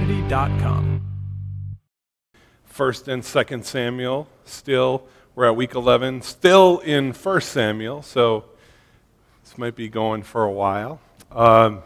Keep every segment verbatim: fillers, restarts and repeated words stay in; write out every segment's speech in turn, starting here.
community dot com. First and Second Samuel, still, we're at week eleven, still in First Samuel, so this might be going for a while. Um,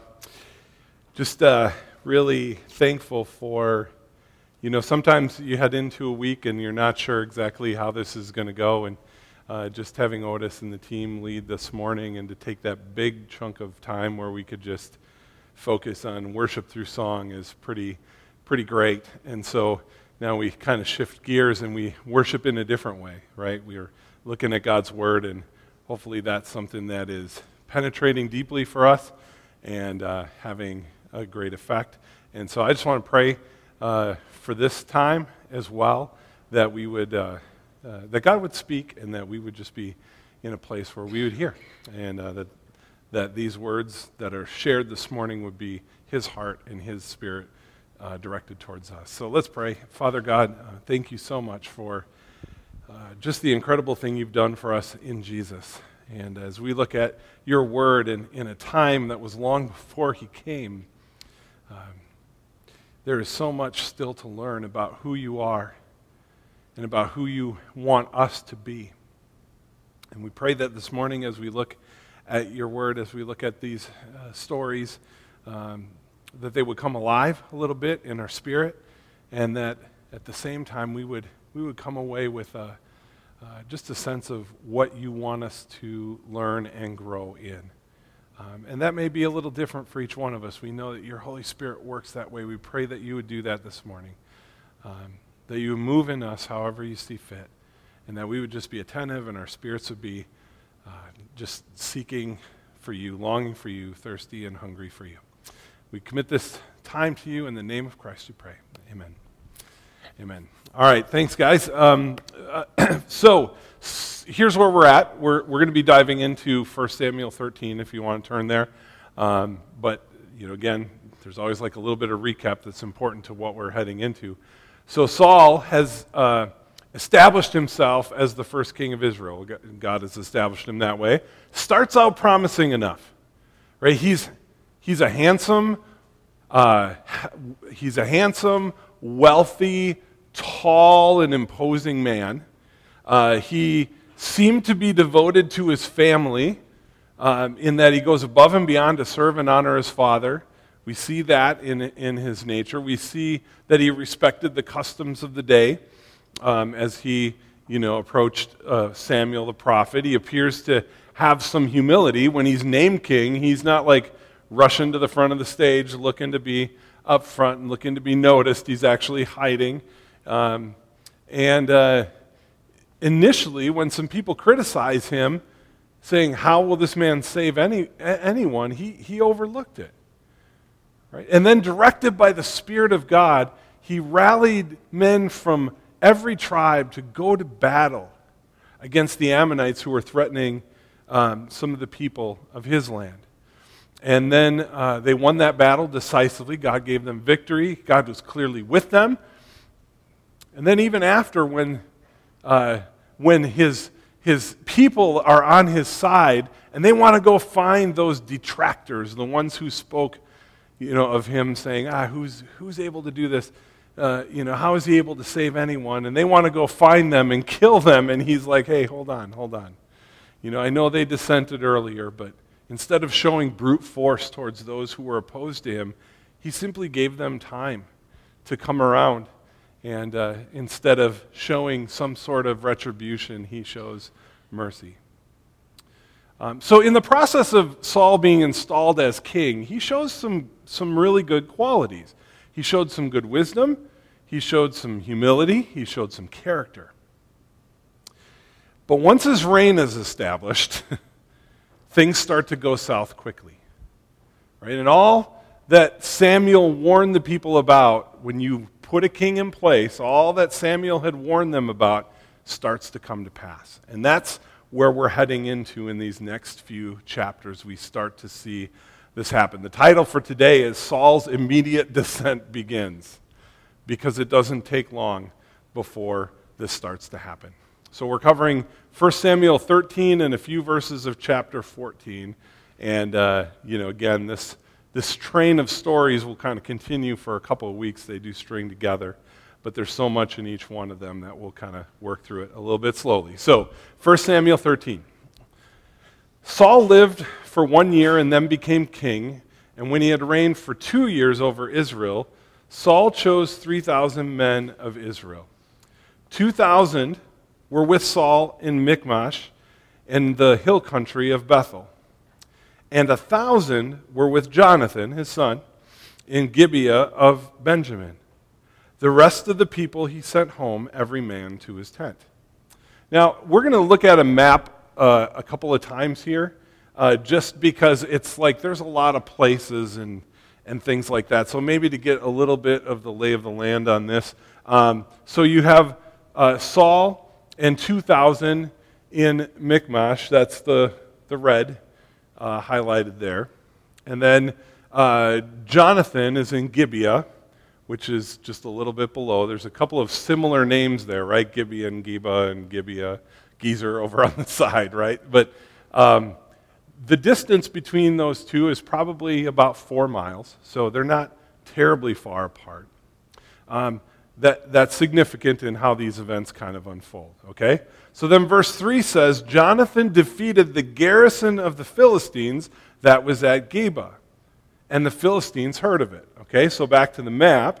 just uh, really thankful for, you know, sometimes you head into a week and you're not sure exactly how this is going to go, and uh, just having Otis and the team lead this morning and to take that big chunk of time where we could just focus on worship through song is pretty, pretty great. And so now we kind of shift gears and we worship in a different way, right? We are looking at God's Word, and hopefully that's something that is penetrating deeply for us and uh, having a great effect. And so I just want to pray uh, for this time as well, that we would, uh, uh, that God would speak, and that we would just be in a place where we would hear, and uh, that that these words that are shared this morning would be His heart and His Spirit uh, directed towards us. So let's pray. Father God, uh, thank you so much for uh, just the incredible thing you've done for us in Jesus. And as we look at your word in, in a time that was long before He came, um, there is so much still to learn about who you are and about who you want us to be. And we pray that this morning as we look at your word, as we look at these uh, stories, um, that they would come alive a little bit in our spirit, and that at the same time we would we would come away with a, uh, just a sense of what you want us to learn and grow in. Um, and that may be a little different for each one of us. We know that your Holy Spirit works that way. We pray that you would do that this morning, um, that you would move in us however you see fit, and that we would just be attentive and our spirits would be uh, just seeking for you, longing for you, thirsty and hungry for you. We commit this time to you in the name of Christ we pray. Amen. Amen. All right, thanks guys. Um, uh, so s- here's where we're at. We're we're going to be diving into First Samuel thirteen if you want to turn there. Um, but you know, again, there's always like a little bit of recap that's important to what we're heading into. So Saul has uh, established himself as the first king of Israel. God has established him that way. Starts out promising enough, right? He's he's a handsome, uh, he's a handsome, wealthy, tall, and imposing man. Uh, he seemed to be devoted to his family, um, in that he goes above and beyond to serve and honor his father. We see that in in his nature. We see that he respected the customs of the day. Um, as he, you know, approached uh, Samuel the prophet, he appears to have some humility. When he's named king, he's not like rushing to the front of the stage, looking to be up front and looking to be noticed. He's actually hiding. Um, and uh, initially, when some people criticize him, saying, "How will this man save any anyone?" He he overlooked it, right? And then, directed by the Spirit of God, he rallied men from every tribe to go to battle against the Ammonites who were threatening um, some of the people of his land. And then uh, they won that battle decisively. God gave them victory. God was clearly with them. And then even after, when uh, when his his people are on his side and they want to go find those detractors, the ones who spoke, you know, of him, saying, "Ah, who's who's able to do this? Uh, you know, how is he able to save anyone?" And they want to go find them and kill them. And he's like, "Hey, hold on, hold on. You know, I know they dissented earlier, but instead of showing brute force towards those who were opposed to him, he simply gave them time to come around. And uh, instead of showing some sort of retribution, he shows mercy." Um, so in the process of Saul being installed as king, he shows some, some really good qualities. He showed some good wisdom. He showed some humility. He showed some character. But once his reign is established, things start to go south quickly, right? And all that Samuel warned the people about, when you put a king in place, all that Samuel had warned them about starts to come to pass. And that's where we're heading into in these next few chapters. We start to see this happen. The title for today is Saul's Immediate Descent Begins, because it doesn't take long before this starts to happen. So we're covering First Samuel thirteen and a few verses of chapter fourteen. And, uh, you know, again, this this train of stories will kind of continue for a couple of weeks. They do string together, but there's so much in each one of them that we'll kind of work through it a little bit slowly. So, First Samuel thirteen. Saul lived for one year and then became king, and when he had reigned for two years over Israel, Saul chose three thousand men of Israel. two thousand were with Saul in Michmash in the hill country of Bethel, and a thousand were with Jonathan, his son, in Gibeah of Benjamin. The rest of the people he sent home, every man to his tent. Now, we're going to look at a map uh, a couple of times here, uh, just because it's like there's a lot of places and, and things like that. So maybe to get a little bit of the lay of the land on this. Um, so you have uh, Saul and two thousand in Michmash. That's the, the red uh, highlighted there. And then uh, Jonathan is in Gibeah, which is just a little bit below. There's a couple of similar names there, right? Gibeah and Geba and Gibeah, Gezer over on the side, right? But um, the distance between those two is probably about four miles, so they're not terribly far apart. Um, that, that's significant in how these events kind of unfold, okay? So then verse three says, Jonathan defeated the garrison of the Philistines that was at Geba, and the Philistines heard of it. Okay, so back to the map.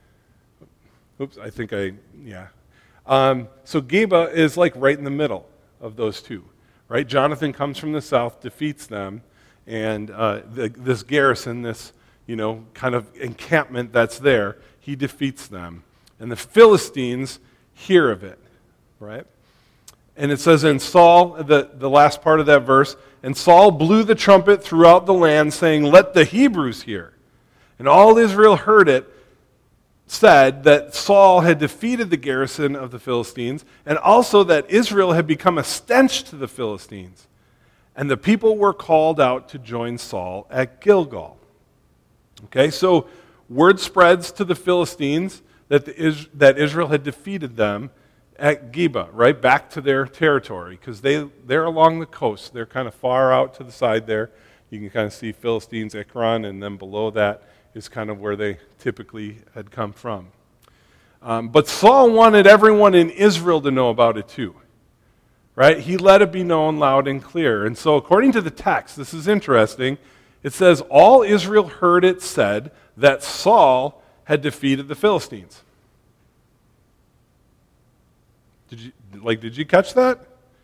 Oops, I think I, yeah. Um, so Geba is like right in the middle of those two, right? Jonathan comes from the south, defeats them, and uh, the, this garrison, this, you know, kind of encampment that's there, he defeats them. And the Philistines hear of it, right? And it says in Saul, the, the last part of that verse, and Saul blew the trumpet throughout the land, saying, let the Hebrews hear. And all Israel heard it, said that Saul had defeated the garrison of the Philistines, and also that Israel had become a stench to the Philistines. And the people were called out to join Saul at Gilgal. Okay, so word spreads to the Philistines that, the, that Israel had defeated them at Geba, right, back to their territory, because they, they're along the coast. They're kind of far out to the side there. You can kind of see Philistines, Ekron, and then below that is kind of where they typically had come from. Um, but Saul wanted everyone in Israel to know about it too, right? He let it be known loud and clear. And so according to the text, this is interesting, it says, all Israel heard it said that Saul had defeated the Philistines. Did you, like, did you catch that?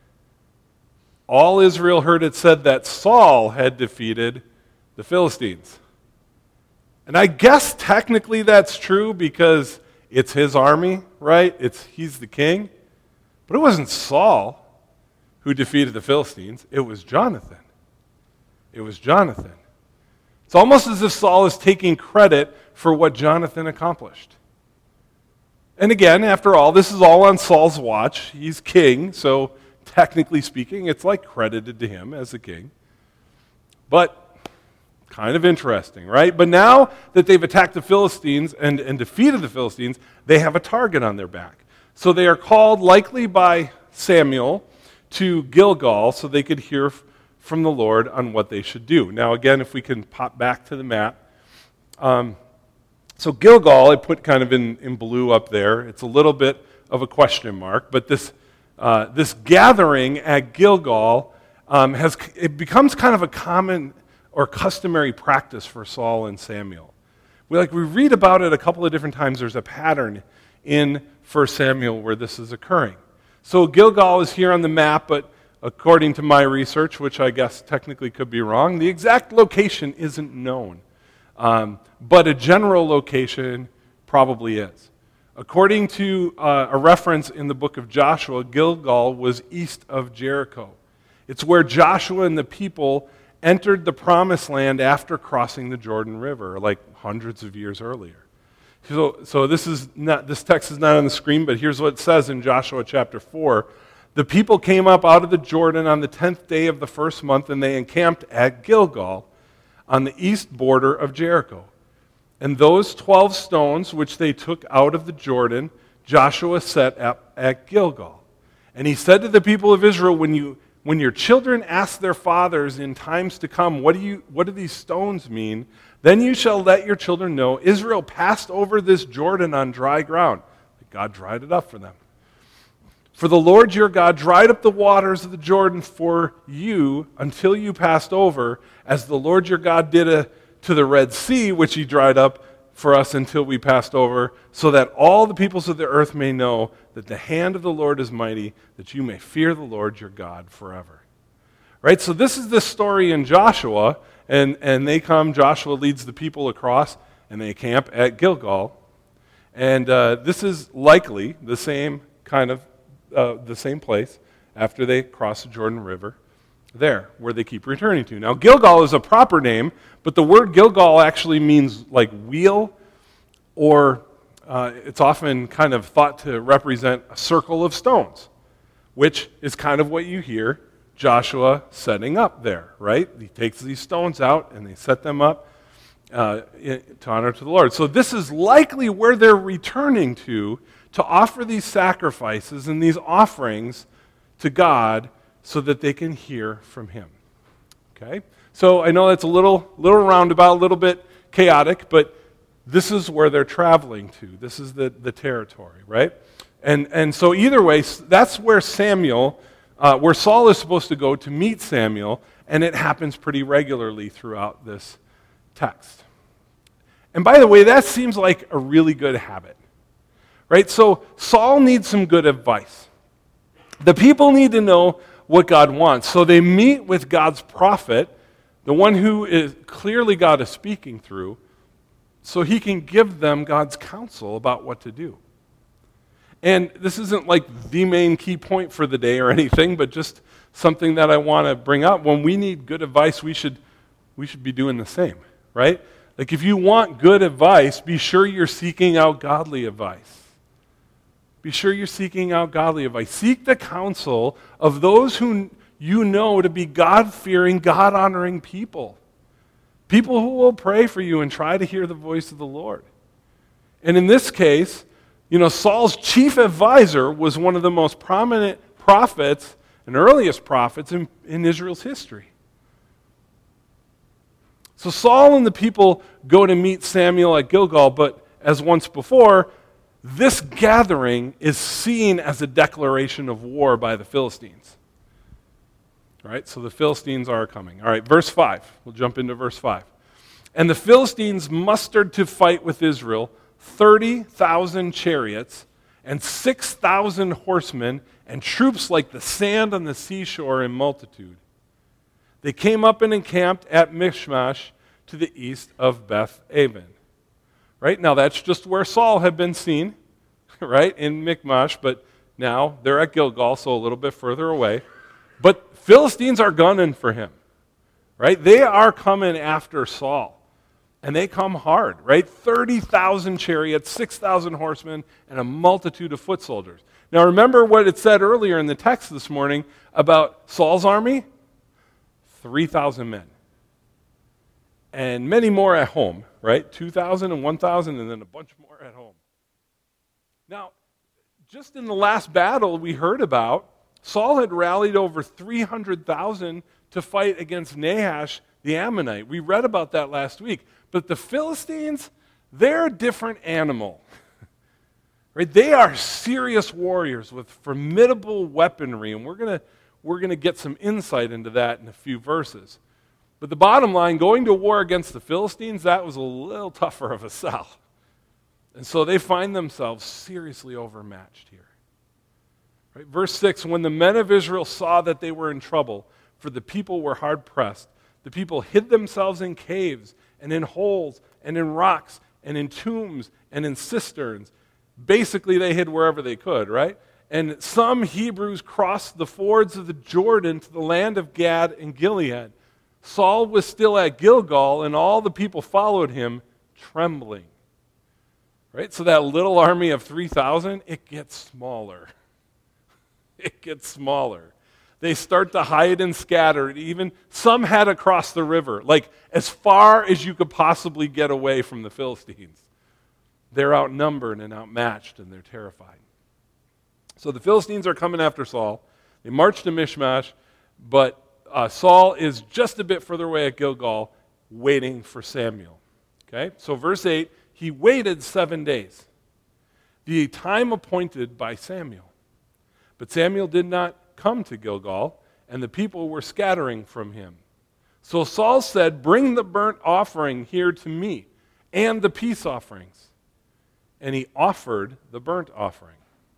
All Israel heard it said that Saul had defeated the Philistines. And I guess technically that's true because it's his army, right? It's he's the king. But it wasn't Saul who defeated the Philistines. It was Jonathan. It was Jonathan. It's almost as if Saul is taking credit for what Jonathan accomplished. And again, after all, this is all on Saul's watch. He's king, so technically speaking, it's like credited to him as the king. But kind of interesting, right? But now that they've attacked the Philistines and, and defeated the Philistines, they have a target on their back. So they are called, likely by Samuel, to Gilgal so they could hear f- from the Lord on what they should do. Now again, if we can pop back to the map. Um, so Gilgal, I put kind of in, in blue up there. It's a little bit of a question mark, but this, uh, this gathering at Gilgal um, has it becomes kind of a common or customary practice for Saul and Samuel. We like we read about it a couple of different times. There's a pattern in First Samuel where this is occurring. So Gilgal is here on the map, but according to my research, which I guess technically could be wrong, the exact location isn't known. Um, but a general location probably is. According to uh, a reference in the book of Joshua, Gilgal was east of Jericho. It's where Joshua and the people entered the promised land after crossing the Jordan River, like hundreds of years earlier. So, so this is not this text is not on the screen, but here's what it says in Joshua chapter four. The people came up out of the Jordan on the tenth day of the first month, and they encamped at Gilgal on the east border of Jericho. And those twelve stones which they took out of the Jordan, Joshua set up at Gilgal. And he said to the people of Israel, when you when your children ask their fathers in times to come, what do you what do these stones mean? Then you shall let your children know Israel passed over this Jordan on dry ground. God dried it up for them. For the Lord your God dried up the waters of the Jordan for you until you passed over, as the Lord your God did a, to the Red Sea, which he dried up for us until we passed over, so that all the peoples of the earth may know that the hand of the Lord is mighty, that you may fear the Lord your God forever. Right? So this is the story in Joshua, and, and they come, Joshua leads the people across, and they camp at Gilgal. And uh, this is likely the same kind of, uh, the same place after they cross the Jordan River there, where they keep returning to. Now, Gilgal is a proper name, but the word Gilgal actually means like wheel, or uh, it's often kind of thought to represent a circle of stones, which is kind of what you hear Joshua setting up there, right? He takes these stones out and they set them up uh, in, to honor to the Lord. So this is likely where they're returning to to offer these sacrifices and these offerings to God so that they can hear from him. Okay? So I know that's a little, little roundabout, a little bit chaotic, but this is where they're traveling to. This is the, the territory, right? And, and so either way, that's where Samuel, uh, where Saul is supposed to go to meet Samuel, and it happens pretty regularly throughout this text. And by the way, that seems like a really good habit, right? So Saul needs some good advice. The people need to know what God wants. So they meet with God's prophet, the one who is clearly God is speaking through, so he can give them God's counsel about what to do. And this isn't like the main key point for the day or anything, but just something that I want to bring up. When we need good advice, we should we should be doing the same, right? Like if you want good advice, be sure you're seeking out godly advice. Be sure you're seeking out godly advice. Seek the counsel of those who you know to be God-fearing, God-honoring people. People who will pray for you and try to hear the voice of the Lord. And in this case, you know, Saul's chief advisor was one of the most prominent prophets and earliest prophets in, in Israel's history. So Saul and the people go to meet Samuel at Gilgal, but as once before, this gathering is seen as a declaration of war by the Philistines. All right, so the Philistines are coming. All right, verse five. We'll jump into verse five. And the Philistines mustered to fight with Israel thirty thousand chariots and six thousand horsemen and troops like the sand on the seashore in multitude. They came up and encamped at Michmash to the east of Beth-aven. Right? Now that's just where Saul had been seen, right, in Michmash, but now they're at Gilgal, so a little bit further away. But Philistines are gunning for him, right? They are coming after Saul, and they come hard, right? thirty thousand chariots, six thousand horsemen, and a multitude of foot soldiers. Now remember what it said earlier in the text this morning about Saul's army? three thousand men. And many more at home, right? two thousand and one thousand, and then a bunch more at home. Now, just in the last battle we heard about, Saul had rallied over three hundred thousand to fight against Nahash the Ammonite. We read about that last week. But the Philistines, they're a different animal. Right? They are serious warriors with formidable weaponry, and we're going to we're going to get some insight into that in a few verses. But the bottom line, going to war against the Philistines, that was a little tougher of a sell. And so they find themselves seriously overmatched here. Right? Verse six, when the men of Israel saw that they were in trouble, for the people were hard pressed, the people hid themselves in caves and in holes and in rocks and in tombs and in cisterns. Basically, they hid wherever they could, right? And some Hebrews crossed the fords of the Jordan to the land of Gad and Gilead. Saul was still at Gilgal, and all the people followed him, trembling. Right? So that little army of three thousand, it gets smaller. It gets smaller. They start to hide and scatter. Even some had to cross the river, like as far as you could possibly get away from the Philistines. They're outnumbered and outmatched, and they're terrified. So the Philistines are coming after Saul. They march to Michmash. But uh, Saul is just a bit further away at Gilgal, waiting for Samuel. Okay, so verse eight, he waited seven days, the time appointed by Samuel. But Samuel did not come to Gilgal, and the people were scattering from him. So Saul said, "Bring the burnt offering here to me, and the peace offerings." And he offered the burnt offering.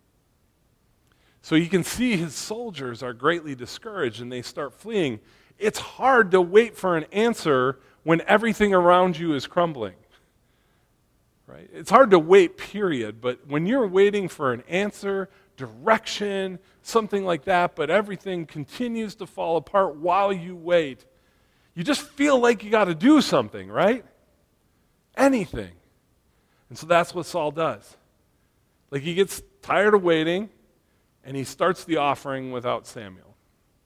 So you can see his soldiers are greatly discouraged, and they start fleeing. It's hard to wait for an answer when everything around you is crumbling. Right? It's hard to wait, period, but when you're waiting for an answer, direction, something like that, but everything continues to fall apart while you wait, you just feel like you got to do something, right? Anything. And so that's what Saul does. Like, he gets tired of waiting, and he starts the offering without Samuel.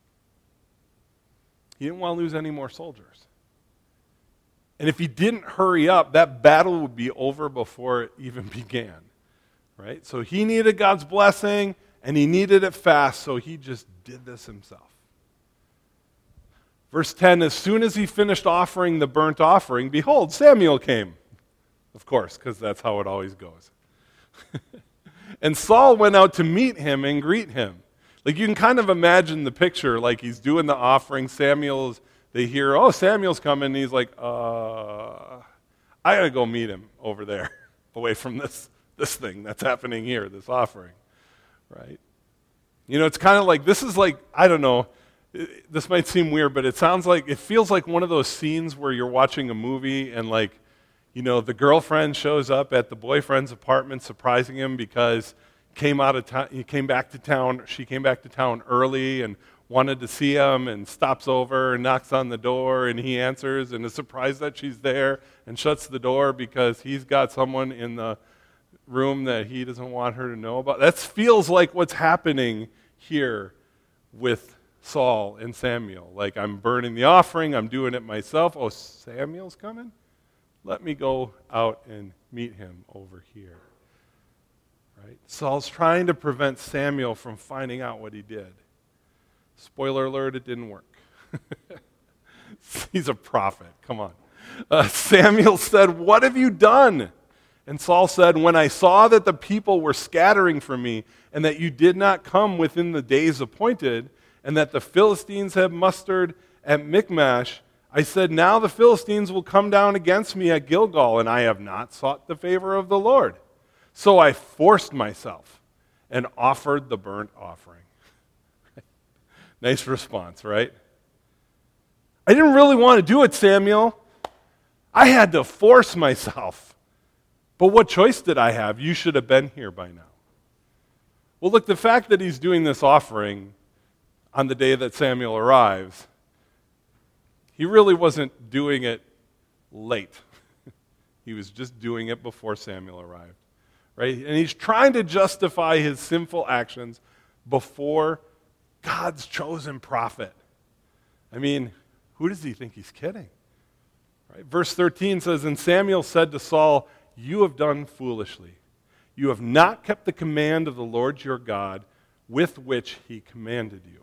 He didn't want to lose any more soldiers. And if he didn't hurry up, that battle would be over before it even began. Right? So he needed God's blessing, and he needed it fast, so he just did this himself. Verse ten, as soon as he finished offering the burnt offering, behold, Samuel came. Of course, because that's how it always goes. And Saul went out to meet him and greet him. Like, you can kind of imagine the picture, like he's doing the offering, Samuel's, they hear, oh, Samuel's coming, and he's like, uh, I gotta go meet him over there, away from this, this thing that's happening here, this offering, right? You know, it's kind of like, this is like, I don't know, it, this might seem weird, but it sounds like, it feels like one of those scenes where you're watching a movie and like, you know, the girlfriend shows up at the boyfriend's apartment surprising him because came out of town, he came back to town, she came back to town early and wanted to see him, and stops over and knocks on the door, and he answers and is surprised that she's there and shuts the door because he's got someone in the room that he doesn't want her to know about. That feels like what's happening here with Saul and Samuel. Like, I'm burning the offering, I'm doing it myself. Oh, Samuel's coming? Let me go out and meet him over here. Right? Saul's trying to prevent Samuel from finding out what he did. Spoiler alert, it didn't work. He's a prophet. Come on. Uh, Samuel said, "What have you done?" And Saul said, "When I saw that the people were scattering from me, and that you did not come within the days appointed, and that the Philistines had mustered at Michmash, I said, now the Philistines will come down against me at Gilgal, and I have not sought the favor of the Lord. So I forced myself and offered the burnt offering." Nice response, right? I didn't really want to do it, Samuel. I had to force myself. But what choice did I have? You should have been here by now. Well, look, the fact that he's doing this offering on the day that Samuel arrives, he really wasn't doing it late. He was just doing it before Samuel arrived, right? And he's trying to justify his sinful actions before God's chosen prophet. I mean, who does he think he's kidding? Right? Verse thirteen says, and Samuel said to Saul, "You have done foolishly. You have not kept the command of the Lord your God with which he commanded you."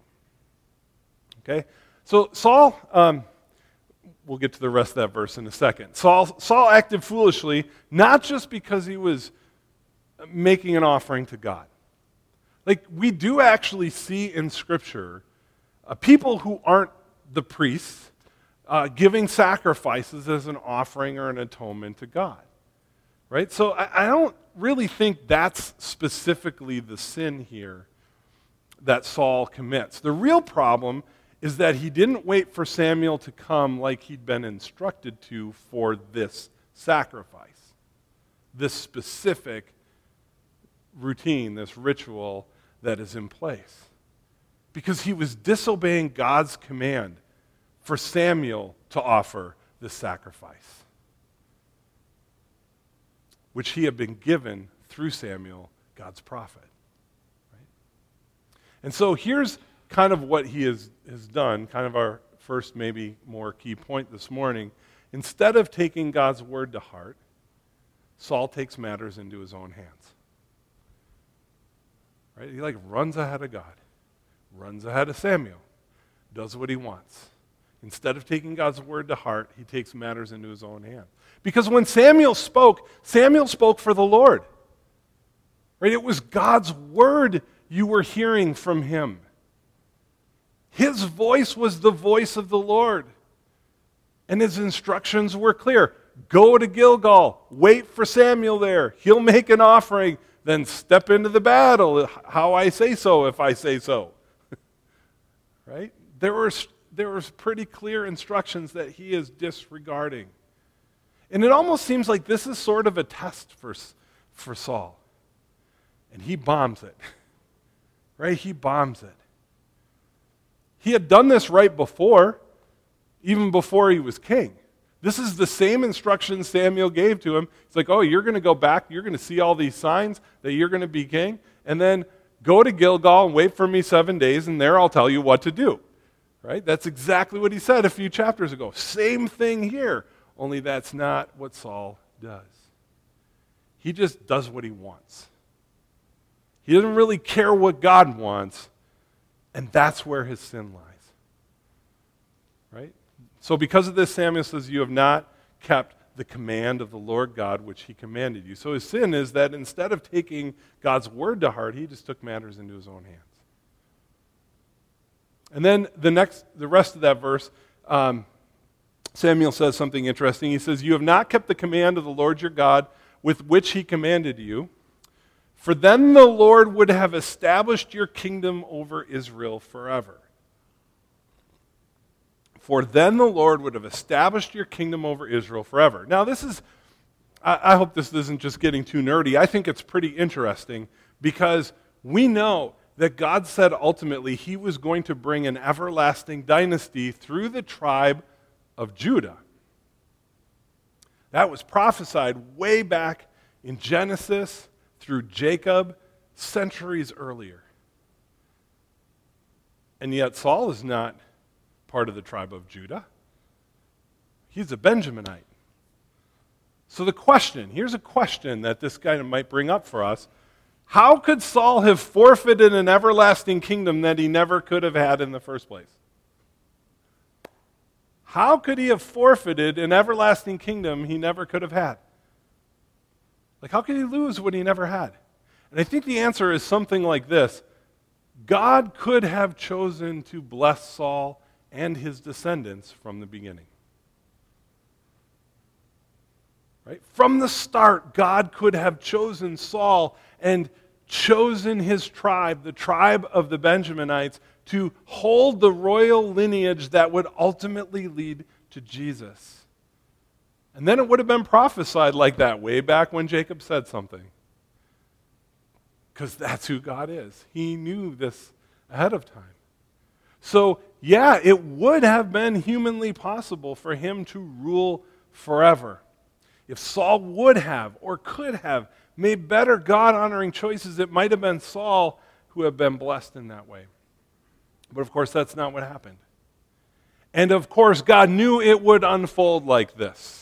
Okay? So Saul, um, we'll get to the rest of that verse in a second. Saul, Saul acted foolishly, not just because he was making an offering to God. Like, we do actually see in Scripture uh, people who aren't the priests uh, giving sacrifices as an offering or an atonement to God. Right? So I, I don't really think that's specifically the sin here that Saul commits. The real problem is that he didn't wait for Samuel to come like he'd been instructed to for this sacrifice, this specific routine, this ritual that is in place. Because he was disobeying God's command for Samuel to offer this sacrifice, which he had been given through Samuel, God's prophet. Right? And so here's kind of what he has, has done, kind of our first maybe more key point this morning. Instead of taking God's word to heart, Saul takes matters into his own hands. Right? He like runs ahead of God, runs ahead of Samuel, does what he wants. Instead of taking God's word to heart, he takes matters into his own hand. Because when Samuel spoke, Samuel spoke for the Lord. Right? It was God's word you were hearing from him. His voice was the voice of the Lord. And his instructions were clear. Go to Gilgal. Wait for Samuel there. He'll make an offering. Then step into the battle, how I say so, if I say so. Right? There were, there was pretty clear instructions that he is disregarding. And it almost seems like this is sort of a test for, for Saul. And he bombs it. Right? He bombs it. He had done this right before, even before he was king. This is the same instructions Samuel gave to him. It's like, oh, you're going to go back, you're going to see all these signs that you're going to be king, and then go to Gilgal and wait for me seven days, and there I'll tell you what to do. Right? That's exactly what he said a few chapters ago. Same thing here, only that's not what Saul does. He just does what he wants. He doesn't really care what God wants, and that's where his sin lies. Right? So because of this, Samuel says, you have not kept the command of the Lord God which he commanded you. So his sin is that instead of taking God's word to heart, he just took matters into his own hands. And then the next, the rest of that verse, um, Samuel says something interesting. He says, you have not kept the command of the Lord your God with which he commanded you, for then the Lord would have established your kingdom over Israel forever. For then the Lord would have established your kingdom over Israel forever. Now this is, I, I hope this isn't just getting too nerdy. I think it's pretty interesting because we know that God said ultimately he was going to bring an everlasting dynasty through the tribe of Judah. That was prophesied way back in Genesis through Jacob centuries earlier. And yet Saul is not part of the tribe of Judah. He's a Benjaminite. So the question, here's a question that this guy might bring up for us. How could Saul have forfeited an everlasting kingdom that he never could have had in the first place? How could he have forfeited an everlasting kingdom he never could have had? Like, how could he lose what he never had? And I think the answer is something like this. God could have chosen to bless Saul and his descendants from the beginning. Right? From the start, God could have chosen Saul and chosen his tribe, the tribe of the Benjaminites, to hold the royal lineage that would ultimately lead to Jesus. And then it would have been prophesied like that way back when Jacob said something. Because that's who God is. He knew this ahead of time. So, yeah, it would have been humanly possible for him to rule forever. If Saul would have or could have made better God-honoring choices, it might have been Saul who had been blessed in that way. But of course, that's not what happened. And of course, God knew it would unfold like this.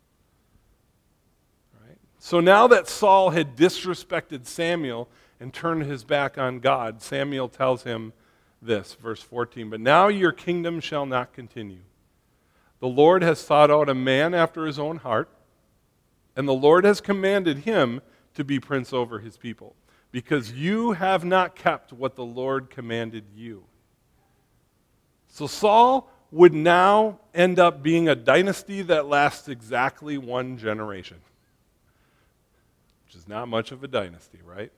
So now that Saul had disrespected Samuel and turned his back on God, Samuel tells him this, verse fourteen, but now your kingdom shall not continue. The Lord has sought out a man after his own heart, and the Lord has commanded him to be prince over his people, because you have not kept what the Lord commanded you. So Saul would now end up being a dynasty that lasts exactly one generation. Which is not much of a dynasty, right?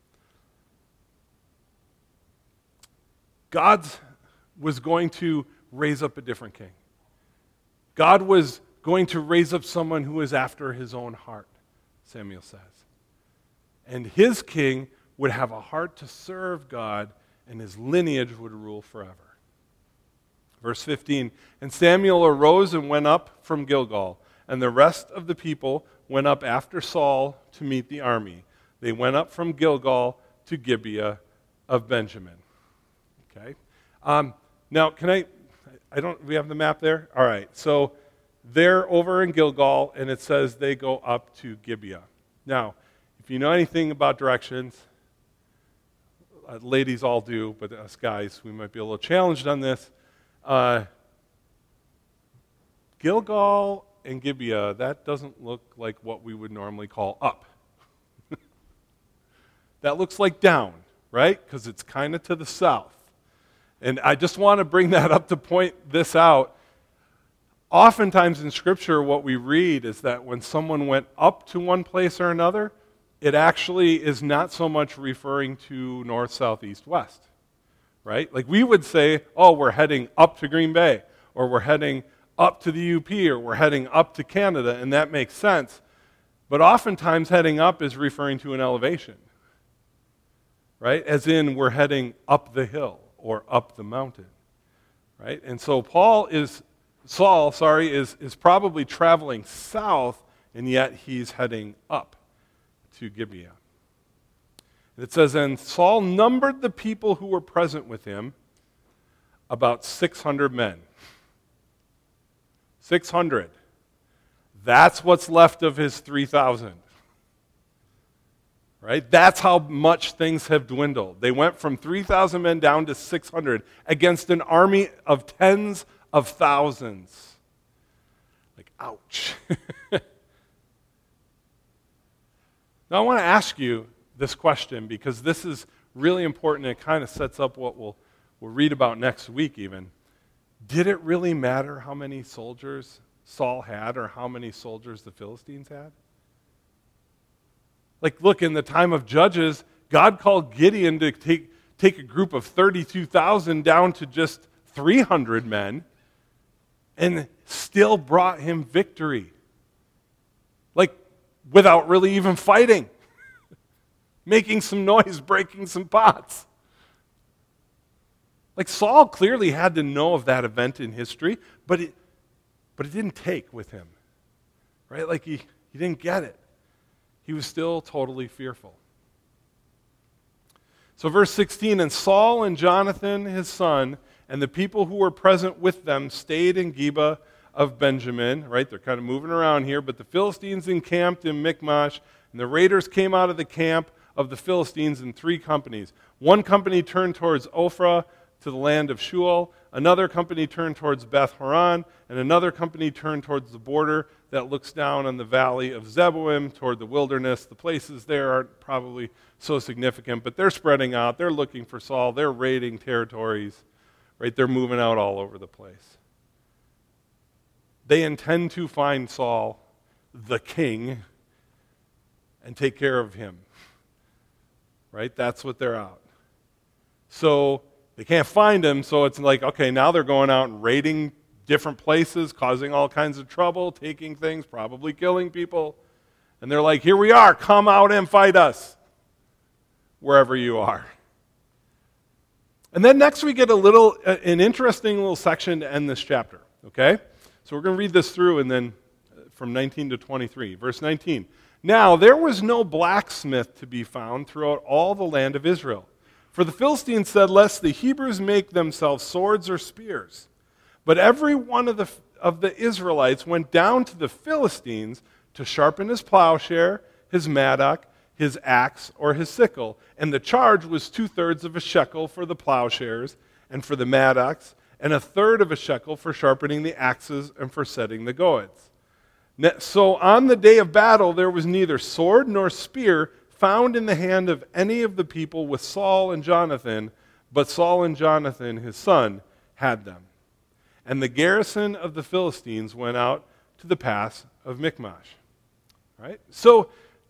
God was going to raise up a different king. God was going to raise up someone who was after his own heart, Samuel says. And his king would have a heart to serve God, and his lineage would rule forever. Verse fifteen, and Samuel arose and went up from Gilgal, and the rest of the people went up after Saul to meet the army. They went up from Gilgal to Gibeah of Benjamin. Okay. Um, now, can I, I don't, we have the map there? All right. So they're over in Gilgal, and it says they go up to Gibeah. Now, if you know anything about directions, uh, ladies all do, but us guys, we might be a little challenged on this. Uh, Gilgal and Gibeah, that doesn't look like what we would normally call up. That looks like down, right? Because it's kind of to the south. And I just want to bring that up to point this out. Oftentimes in Scripture, what we read is that when someone went up to one place or another, it actually is not so much referring to north, south, east, west, right? Like we would say, oh, we're heading up to Green Bay, or we're heading up to the U P, or we're heading up to Canada, and that makes sense. But oftentimes heading up is referring to an elevation, right? As in we're heading up the hill or up the mountain, right? And so Paul is, Saul, sorry, is, is probably traveling south, and yet he's heading up to Gibeah. It says, and Saul numbered the people who were present with him, about six hundred men. six hundred. That's what's left of his three thousand. Right? That's how much things have dwindled. They went from three thousand men down to six hundred against an army of tens of thousands. Like, ouch. Now, I want to ask you this question because this is really important and it kind of sets up what we'll, we'll read about next week even. Did it really matter how many soldiers Saul had or how many soldiers the Philistines had? Like, look, in the time of Judges, God called Gideon to take, take a group of thirty-two thousand down to just three hundred men and still brought him victory. Like, without really even fighting. Making some noise, breaking some pots. Like, Saul clearly had to know of that event in history, but it, but it didn't take with him. Right? Like, he, he didn't get it. He was still totally fearful. So verse sixteen, and Saul and Jonathan his son and the people who were present with them stayed in Geba of Benjamin. Right, they're kind of moving around here, but the Philistines encamped in Michmash, and the raiders came out of the camp of the Philistines in three companies. One company turned towards Ophrah to the land of Shual, another company turned towards Beth Horon, and another company turned towards the border that looks down on the valley of Zeboim toward the wilderness. The places there aren't probably so significant, but they're spreading out. They're looking for Saul. They're raiding territories. Right? They're moving out all over the place. They intend to find Saul, the king, and take care of him. Right? That's what they're out. So they can't find him, so it's like, okay, now they're going out and raiding different places, causing all kinds of trouble, taking things, probably killing people. And they're like, here we are, come out and fight us, wherever you are. And then next we get a little, uh, an interesting little section to end this chapter, okay? So we're going to read this through and then uh, from nineteen to twenty-three. Verse nineteen. Now there was no blacksmith to be found throughout all the land of Israel. For the Philistines said, lest the Hebrews make themselves swords or spears. But every one of the, of the Israelites went down to the Philistines to sharpen his plowshare, his mattock, his axe, or his sickle. And the charge was two-thirds of a shekel for the plowshares and for the mattocks, and a third of a shekel for sharpening the axes and for setting the goads. So on the day of battle there was neither sword nor spear found in the hand of any of the people with Saul and Jonathan, but Saul and Jonathan his son had them. And the garrison of the Philistines went out to the pass of Michmash. Right? So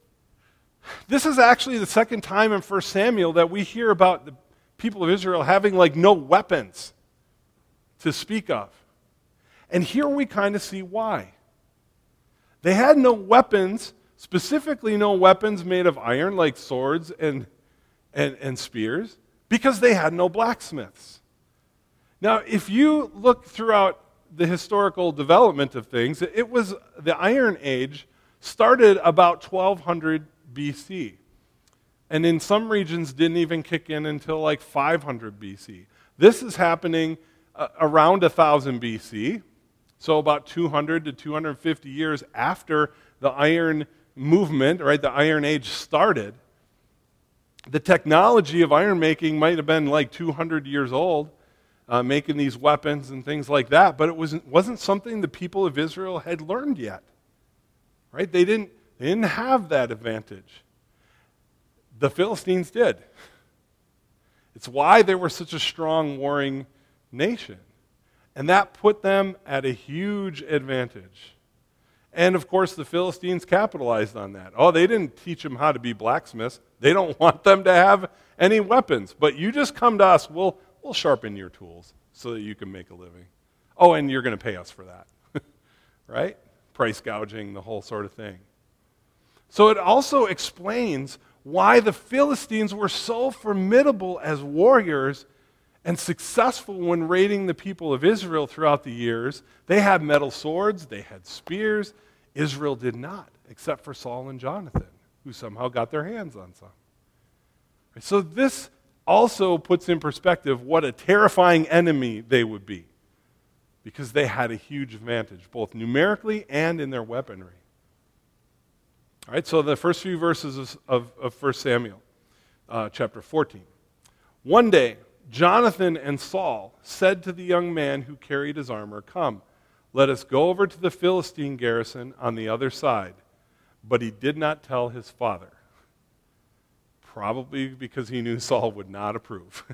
this is actually the second time in First Samuel that we hear about the people of Israel having like no weapons to speak of. And here we kind of see why. They had no weapons, specifically no weapons made of iron like swords and, and, and spears, because they had no blacksmiths. Now, if you look throughout the historical development of things, it was the Iron Age started about twelve hundred B C. And in some regions didn't even kick in until like five hundred B C. This is happening uh, around one thousand B C, so about two hundred to two hundred fifty years after the Iron movement, right, the Iron Age started. The technology of iron making might have been like two hundred years old. uh, making these weapons and things like that, but it wasn't, wasn't something the people of Israel had learned yet. Right? They didn't, they didn't have that advantage. The Philistines did. It's why they were such a strong warring nation. And that put them at a huge advantage. And of course, the Philistines capitalized on that. Oh, they didn't teach them how to be blacksmiths. They don't want them to have any weapons. But you just come to us, we'll, we'll sharpen your tools so that you can make a living. Oh, and you're going to pay us for that. Right? Price gouging, the whole sort of thing. So it also explains why the Philistines were so formidable as warriors and successful when raiding the people of Israel throughout the years. They had metal swords, they had spears. Israel did not, except for Saul and Jonathan, who somehow got their hands on some. So this also puts in perspective what a terrifying enemy they would be, because they had a huge advantage, both numerically and in their weaponry. All right, so the first few verses of, of, of First Samuel, uh, chapter fourteen. One day, Jonathan and Saul said to the young man who carried his armor, "Come, let us go over to the Philistine garrison on the other side." But he did not tell his father, probably because he knew Saul would not approve.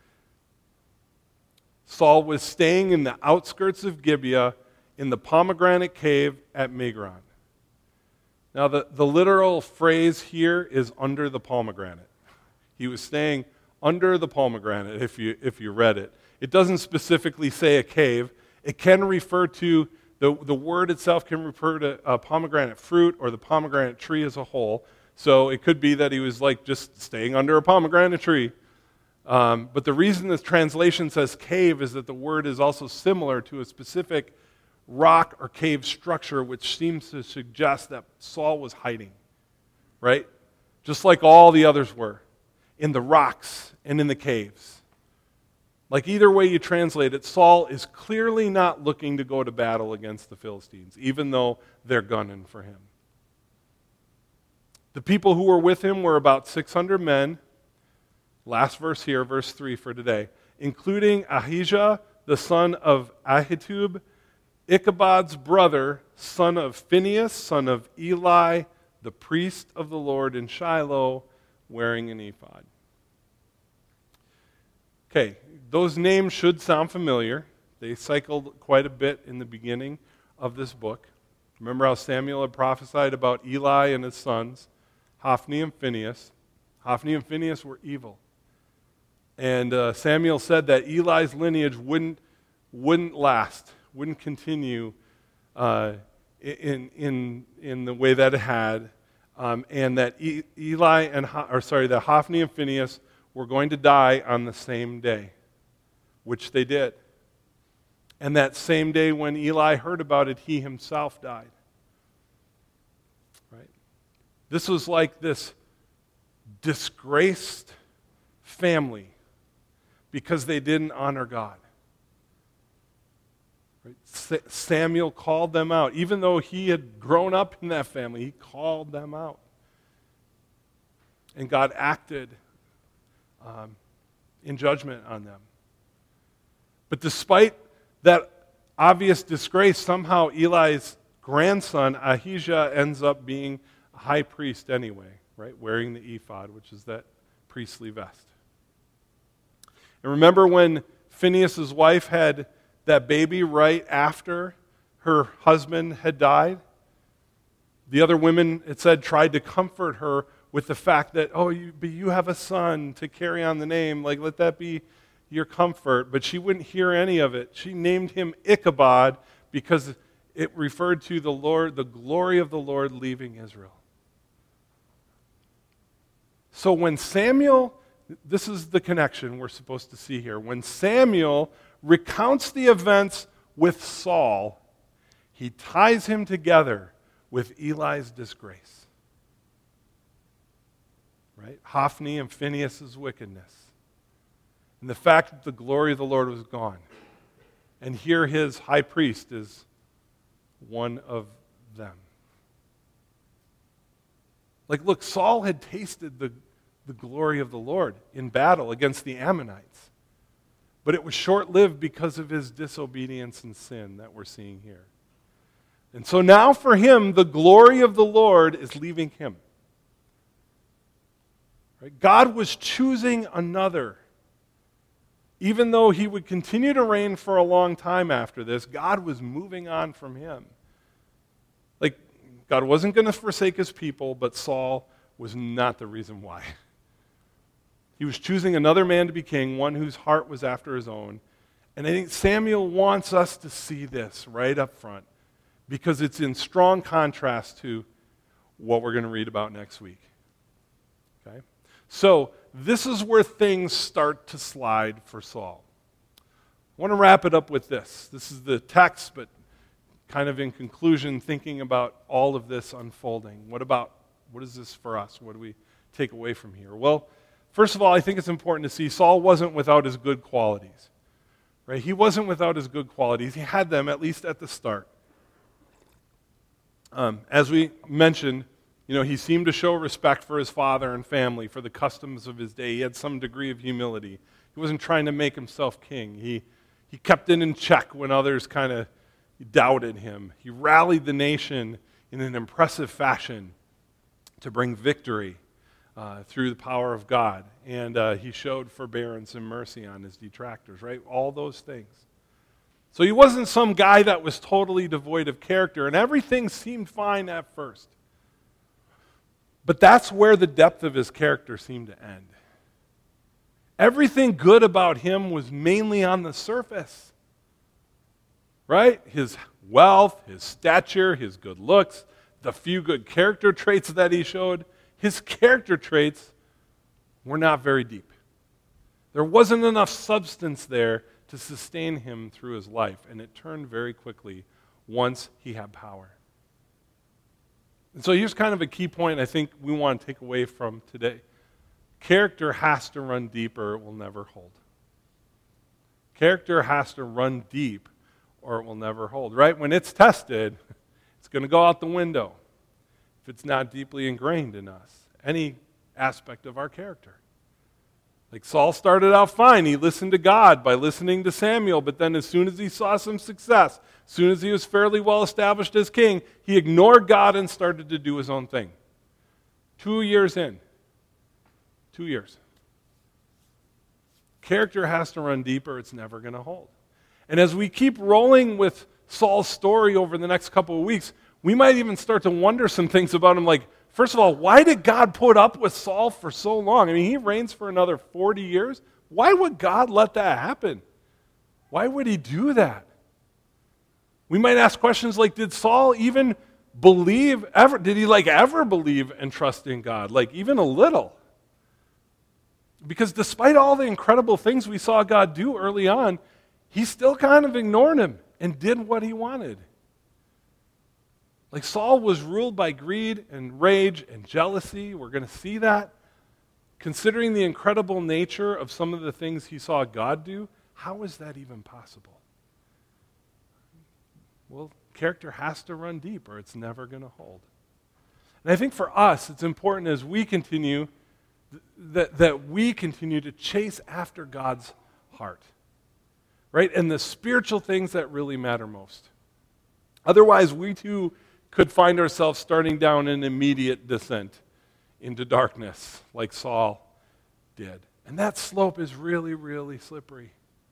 Saul was staying in the outskirts of Gibeah in the pomegranate cave at Migron. Now, the, the literal phrase here is under the pomegranate. He was staying under the pomegranate, if you, if you read it. It doesn't specifically say a cave. It can refer to, the, the word itself can refer to a pomegranate fruit or the pomegranate tree as a whole. So it could be that he was like just staying under a pomegranate tree. Um, but the reason this translation says cave is that the word is also similar to a specific rock or cave structure, which seems to suggest that Saul was hiding, right? Just like all the others were, in the rocks and in the caves. Like either way you translate it, Saul is clearly not looking to go to battle against the Philistines, even though they're gunning for him. The people who were with him were about six hundred men. Last verse here, verse three for today, including Ahijah, the son of Ahitub, Ichabod's brother, son of Phinehas, son of Eli, the priest of the Lord in Shiloh, wearing an ephod. Okay, those names should sound familiar. They cycled quite a bit in the beginning of this book. Remember how Samuel had prophesied about Eli and his sons, Hophni and Phinehas. Hophni and Phinehas were evil. And uh, Samuel said that Eli's lineage wouldn't, wouldn't last, wouldn't continue uh, in, in, in the way that it had, um, and that e- Eli and, or sorry, that Hophni and Phinehas were going to die on the same day, which they did. And that same day when Eli heard about it, he himself died. Right? This was like this disgraced family because they didn't honor God. Right? Samuel called them out. Even though he had grown up in that family, he called them out. And God acted um, in judgment on them. But despite that obvious disgrace, somehow Eli's grandson, Ahijah, ends up being a high priest anyway, right? Wearing the ephod, which is that priestly vest. And remember when Phinehas' wife had that baby right after her husband had died? The other women, it said, tried to comfort her with the fact that, oh, you, but you have a son to carry on the name. Like, let that be your comfort. But she wouldn't hear any of it. She named him Ichabod because it referred to the Lord, the glory of the Lord leaving Israel. So when Samuel, this is the connection we're supposed to see here. When Samuel recounts the events with Saul, he ties him together with Eli's disgrace. Right? Hophni and Phinehas' wickedness. And the fact that the glory of the Lord was gone. And here his high priest is one of them. Like, look, Saul had tasted the, the glory of the Lord in battle against the Ammonites. But it was short-lived because of his disobedience and sin that we're seeing here. And so now for him, the glory of the Lord is leaving him. Right? God was choosing another. Even though he would continue to reign for a long time after this, God was moving on from him. Like, God wasn't going to forsake his people, but Saul was not the reason why. He was choosing another man to be king, one whose heart was after his own. And I think Samuel wants us to see this right up front, because it's in strong contrast to what we're going to read about next week. Okay? So, this is where things start to slide for Saul. I want to wrap it up with this. This is the text, but kind of in conclusion, thinking about all of this unfolding. What about, what is this for us? What do we take away from here? Well, first of all, I think it's important to see Saul wasn't without his good qualities. Right? He wasn't without his good qualities. He had them, at least at the start. Um, as we mentioned, you know, he seemed to show respect for his father and family, for the customs of his day. He had some degree of humility. He wasn't trying to make himself king. He, he kept it in check when others kind of doubted him. He rallied the nation in an impressive fashion to bring victory uh, through the power of God. And uh, he showed forbearance and mercy on his detractors, right? All those things. So he wasn't some guy that was totally devoid of character, and everything seemed fine at first. But that's where the depth of his character seemed to end. Everything good about him was mainly on the surface. Right? His wealth, his stature, his good looks, the few good character traits that he showed, his character traits were not very deep. There wasn't enough substance there to sustain him through his life, and it turned very quickly once he had power. And so here's kind of a key point I think we want to take away from today. Character has to run deep or it will never hold. Character has to run deep or it will never hold. Right? When it's tested, it's going to go out the window if it's not deeply ingrained in us, any aspect of our character. Like Saul started out fine. He listened to God by listening to Samuel, but then as soon as he saw some success, as soon as he was fairly well established as king, he ignored God and started to do his own thing. Two years in. Two years. Character has to run deeper. It's never going to hold. And as we keep rolling with Saul's story over the next couple of weeks, we might even start to wonder some things about him, like, first of all, why did God put up with Saul for so long? I mean, he reigns for another forty years. Why would God let that happen? Why would he do that? We might ask questions like, did Saul even believe ever? Did he like ever believe and trust in God? Like even a little? Because despite all the incredible things we saw God do early on, he still kind of ignored him and did what he wanted. Like Saul was ruled by greed and rage and jealousy. We're going to see that. Considering the incredible nature of some of the things he saw God do, how is that even possible? Well, character has to run deep or it's never going to hold. And I think for us, it's important as we continue, th- that, that we continue to chase after God's heart. Right? And the spiritual things that really matter most. Otherwise, we too could find ourselves starting down an immediate descent into darkness like Saul did. And that slope is really, really slippery.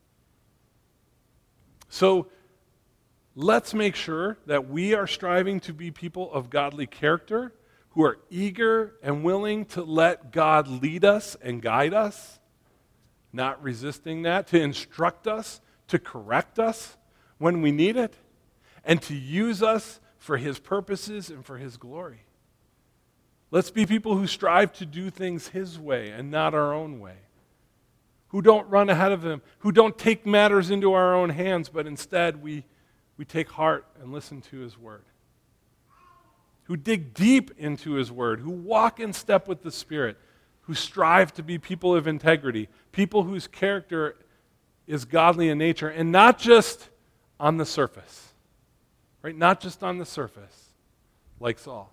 So let's make sure that we are striving to be people of godly character who are eager and willing to let God lead us and guide us, not resisting that, to instruct us, to correct us when we need it, and to use us for his purposes and for his glory. Let's be people who strive to do things his way and not our own way. Who don't run ahead of him, who don't take matters into our own hands, but instead we, we take heart and listen to his word. Who dig deep into his word, who walk in step with the Spirit, who strive to be people of integrity, people whose character is godly in nature, and not just on the surface. Right? Not just on the surface, like Saul.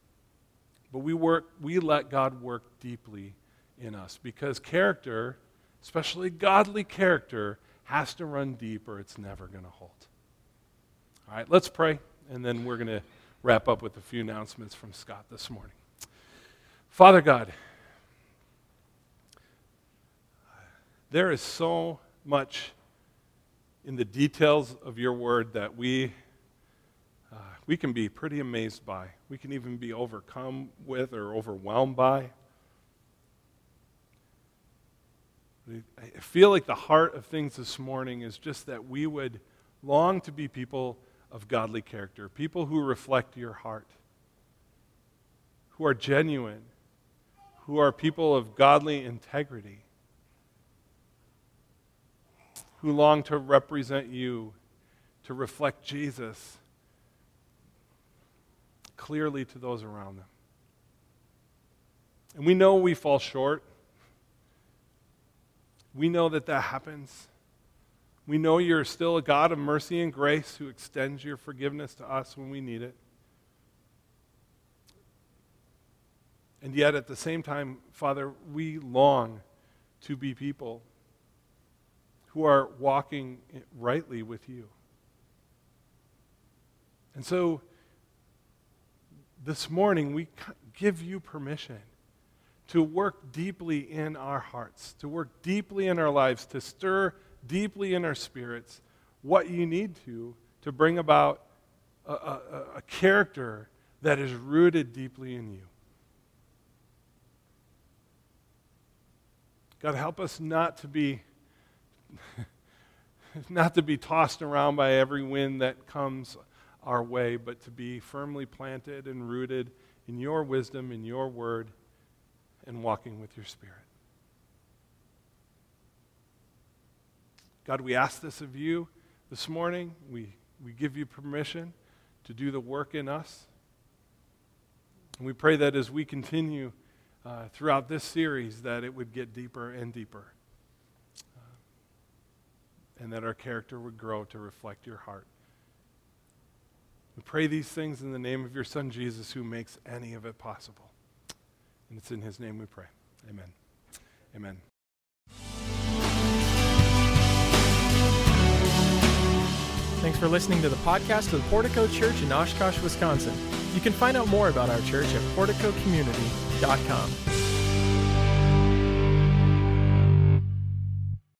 But we work, we let God work deeply in us, because character especially godly character, has to run deep or it's never going to hold. All right, let's pray, and then we're going to wrap up with a few announcements from Scott this morning. Father God, there is so much in the details of your word that we uh, we can be pretty amazed by. We can even be overcome with or overwhelmed by. I feel like the heart of things this morning is just that we would long to be people of godly character, people who reflect your heart, who are genuine, who are people of godly integrity, who long to represent you, to reflect Jesus clearly to those around them. And we know we fall short. We know that that happens. We know you're still a God of mercy and grace who extends your forgiveness to us when we need it. And yet at the same time, Father, we long to be people who are walking rightly with you. And so this morning we give you permission to work deeply in our hearts, to work deeply in our lives, to stir deeply in our spirits what you need to to bring about a, a, a character that is rooted deeply in you. God, help us not to be not to be tossed around by every wind that comes our way, but to be firmly planted and rooted in your wisdom, in your word, and walking with your Spirit. God, we ask this of you this morning. We, we give you permission to do the work in us. And we pray that as we continue uh, throughout this series, that it would get deeper and deeper. Uh, and that our character would grow to reflect your heart. We pray these things in the name of your Son, Jesus, who makes any of it possible. And it's in his name we pray. Amen. Amen. Thanks for listening to the podcast of the Portico Church in Oshkosh, Wisconsin. You can find out more about our church at portico community dot com.